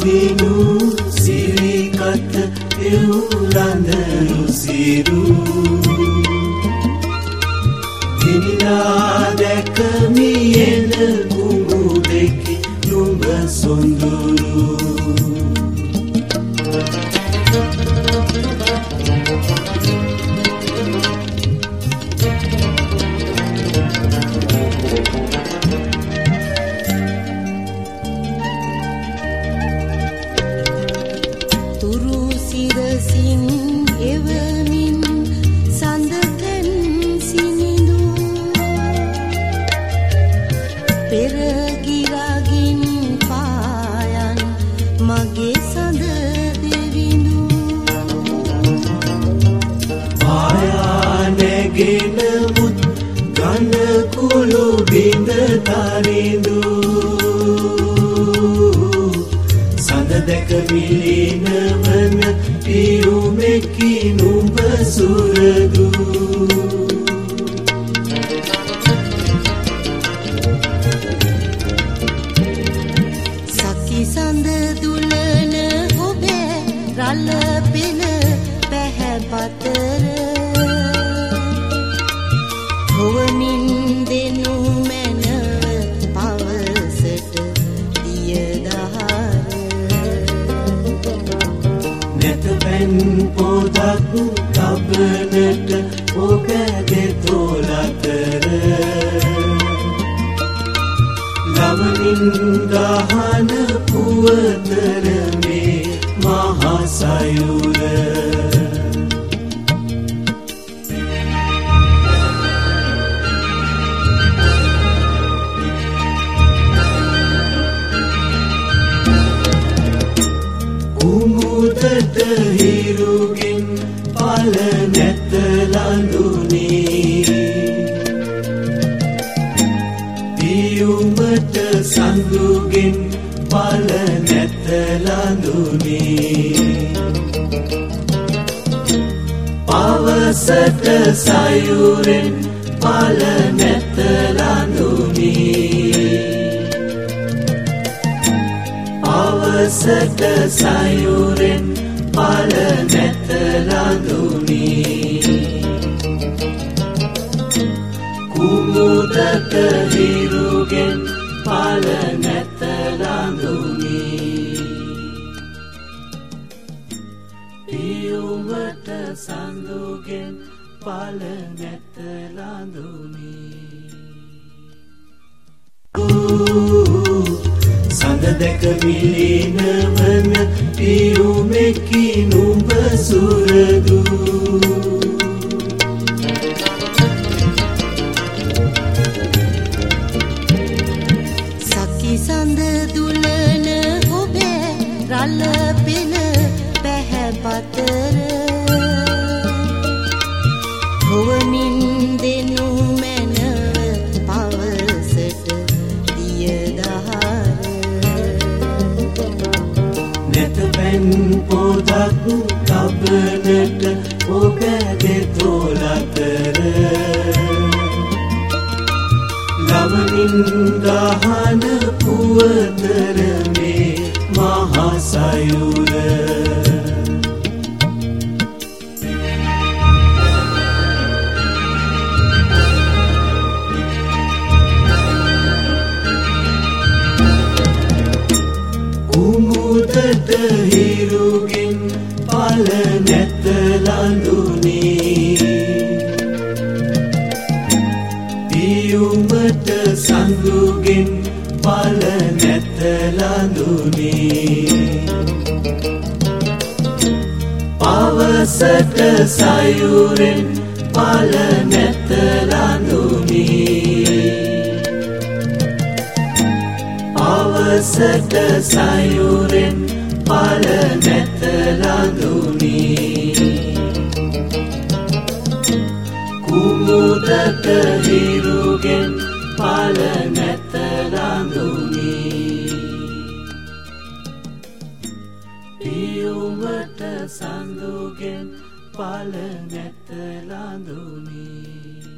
විනු සිරිකත එවුලඳරු සිරු දිනිනා දැකමියෙන කුමුදෙකි නුඹ සොඳුරු තරිඳු සඳ දැක විලිනවන පියුමෙකි නුඹ සුරදු සකි සඳ දුලන ඔබේ රළ පෙන පැහැපතර හොවමින් දෙනු පොදක් තබනට ඔබගේ තෝලතර ලවනින් ගහන පුවතර මේ මහසයුර කුමුදට හිරුගෙන් පල නැත ලඳුනේ පියුමට සඳුගෙන් පල නැත ලඳුනේ පවසට සයුරෙන් පල නැත ලඳුනේ පවසට සයුරෙන් පල නැත ලඳුනේ කුමුදට හිරුගෙන් පල නැත ලඳුනේ පියුමට සඳුගෙන් පල නැත ලඳුනේ සඳ දැක විලිනවන පියුමෙකි නුඹ සුරදු සකි සඳ දුලන ඔබේ රළ පෙන පැහැපතර හොවමින් දෙනු මැනව පවසට දියදහර නැතපැන් පොදක් තබනට ඔබගේ තෝලතර ලවනින් ගහන පුවතර මේ මහසයුර කුමුදට හිරුගෙන් පල නැත ලඳුනේ පියුමට සඳුගෙන් පල නැත ලඳුනේ පවසට සයුරෙන් පල නැත ලඳුනේ පවසට සයුරෙන් පල නැත ලඳුනේ කුමුදට හිරුගෙන් පල නැත ලඳුනේ පියුමට සඳුගෙන් පල නැත ලඳුනේ